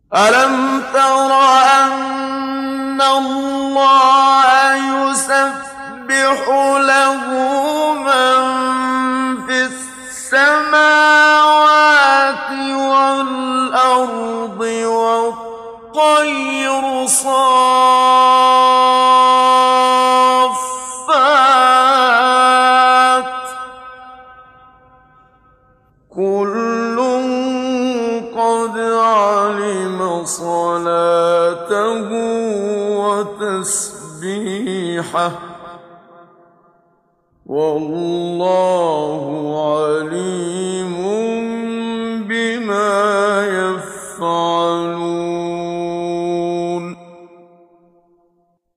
أَلَمْ تَرَ أَنَّ اللَّهَ يُسَبِّحُ لَهُ مَن فِي السَّمَاوَاتِ وَالْأَرْضِ وَالطَّيْرُ صَافَّاتٍ ۖ كُلٌّ قَدْ عَلِمَ صَلَاتَهُ وَتَسْبِيحَهُ ۗ وَاللَّهُ